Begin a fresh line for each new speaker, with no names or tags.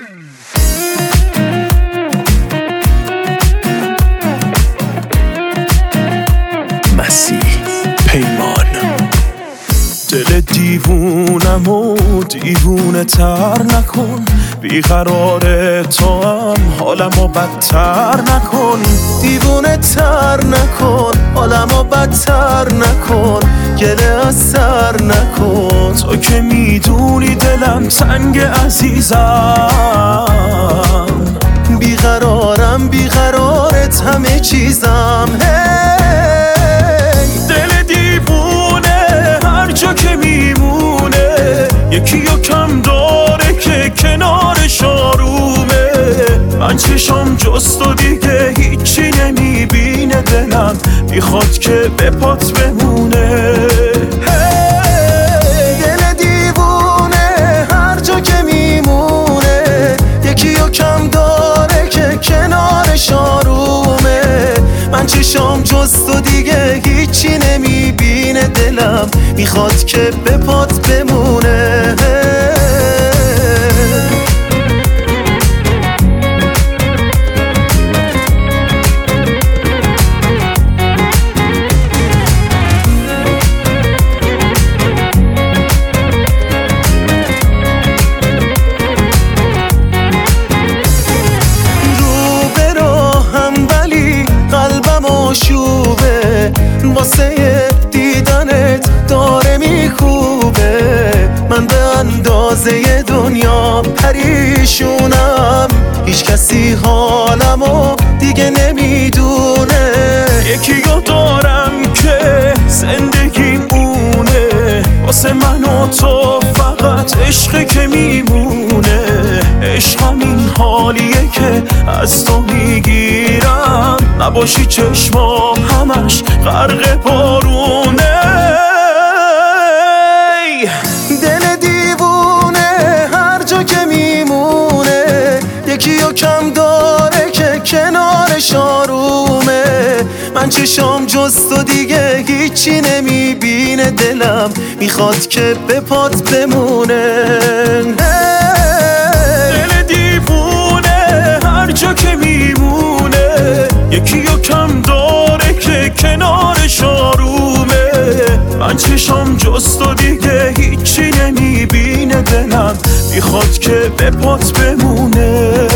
مسیح پیمان. دل دیوونم و دیوونه تر نکن، بیقرار تو هم حالمو بدتر نکن. دیوونه تر نکن، حالمو بدتر نکن، گله از سر نکن. تو که میدونی دلم تنگ عزیزم، بیقرارم بیقرارت همه چیزم. دل دیوونه هر جا که میمونه، یکی رو کم داره که کنارش آرومه. من چشم جست و دیگه هیچی نمیبینه، دلم میخواد که به پات بمونه. دل دیوونه هر جا که میمونه، یکی رو کم داره که کنارش آرومه. من چشم جست و دیگه هیچی نمیبینه، دلم میخواد که به پات بمونه. شوبه واسه دیدنت داره میکوبه. من به اندازه دنیا پریشونم، هیچ کسی حالمو دیگه نمیدونه. یکی رو دارم که زندگیم اونه، واسه من و تو فقط عشقه که میمونه. عشق همین حالیه که از تو میگیرم، نباشی چشمام همش غرق بارونه. دل دیوونه هر جا که میمونه، یکی رو کم داره که کنارش آرومه. من چشم جست و دیگه هیچی نمیبینه، دلم میخواد که به پات بمونه. دل دیوونه هر جا که میمونه، یکی رو کم داره که کنارش آرومه. من چشم جست و دیگه هیچی نمیبینه، دلم میخواد که به پات بمونه.